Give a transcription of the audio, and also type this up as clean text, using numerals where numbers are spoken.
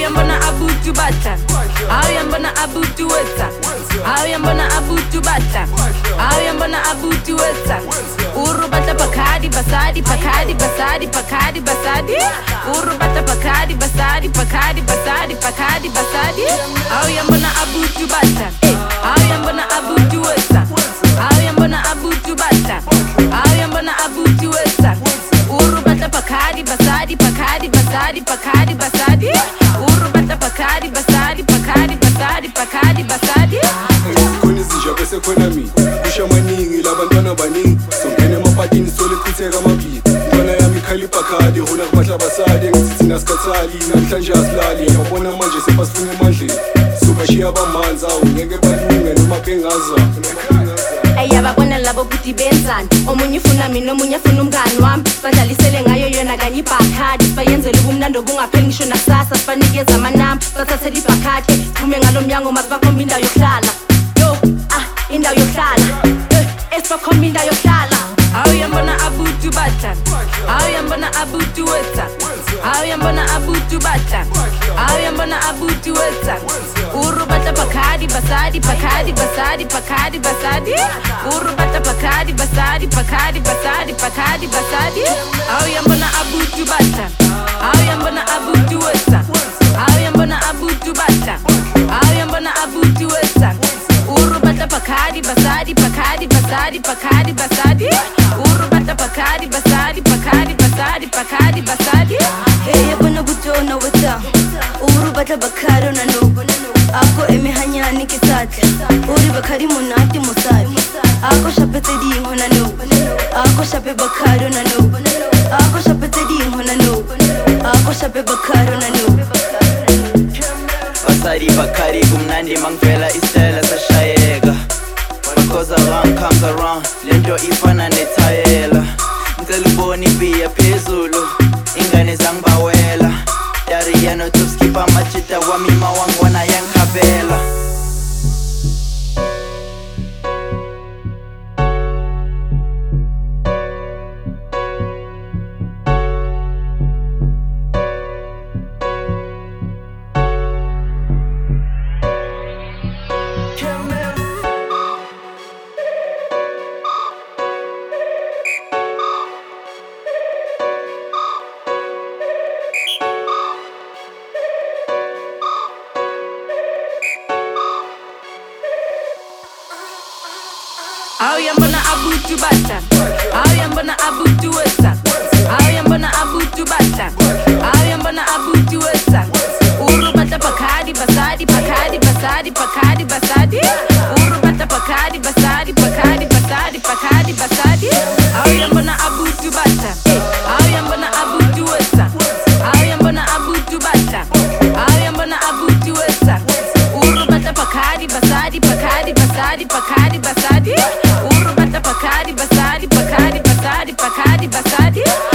Auyambona abutu bata. Auyambona abutu weta. Auyambona abutu bata. Auyambona abutu weta. Urubata pakadi basadi pakadi basadi pakadi basadi. Urubata pakadi basadi pakadi basadi pakadi basadi. Auyambona abutu bata. Auyambona abutu weta. Auyambona abutu bata. Auyambona abutu weta. Urubata pakadi basadi pakadi basadi pakadi basadi. Urubata pakadi basadi pakadi basadi pakadi basadi. Khona izisha bese khona mina kusha maningi labantwana baningi songena emapatini sole kutheka amabhidi intwana yami ikhalipha khadi hola kubahla basadi ngithi nasikhathali namhlanje asilali yabona manje sebasifuna emandleni subashiya bamanzi awungeke balunge noma bengaza. Ayababona labo ukuthi benzani omunye ufuna mina omunye ufuna umngani wami badlalisele ngayo yona kanye ibhakhadi bayenzele ubumnando bungapheli ngisho nakusasa sibanikeza amanamba bathathele ibhakhadi siphume ngalo mnyango masibakhomba indawo yokuhlala yo indawo yokuhlala esibakhomba indawo yokuhlala. Auyambona abutu bata. Auyambona abutu weta. Auyambona abutu bata. Auyambona abutu weta. Urubata pakadi basadi pakadi basadi pakadi basadi. Urubata pakadi basadi pakadi basadi pakadi basadi. Auyambona abutu bata. Auyambona abutu weta. Auyambona abutu bata. Auyambona abutu weta. Urubata pakadi basadi pakadi basadi pakadi basadi. Urubata pakadi basadi pakadi basadi pakadi basadi. Hey yabona butona weta. Urubata bakaro na no. Ako emehanyani kisate. Uri bakari munati musari. Ako shapete di hona no. Ako shape bakaro na no. Ako shapete di hona no. Ako shape bakaro na no. Basadi bakari kumnandi mangvela istela sashayeka. What goes around comes around. Lento ifana netayela. Ngicela ubone ibiya phezulu. Ingane zangibawela. Dariano to skip amachita wami mawangwana yankabela. Auyambona abutu bata. Auyambona abutu weta. Auyambona abutu bata. Auyambona abutu weta. Urubata pakadi basadi pakadi basadi pakadi basadi. Urubata pakadi basadi pakadi basadi pakadi basadi. Auyambona abutu bata. Auyambona abutu weta. Auyambona abutu bata. Auyambona abutu weta. Urubata pakadi basadi pakadi basadi pakadi basadi. Urubata pakadi basadi pakadi basadi pakadi basadi.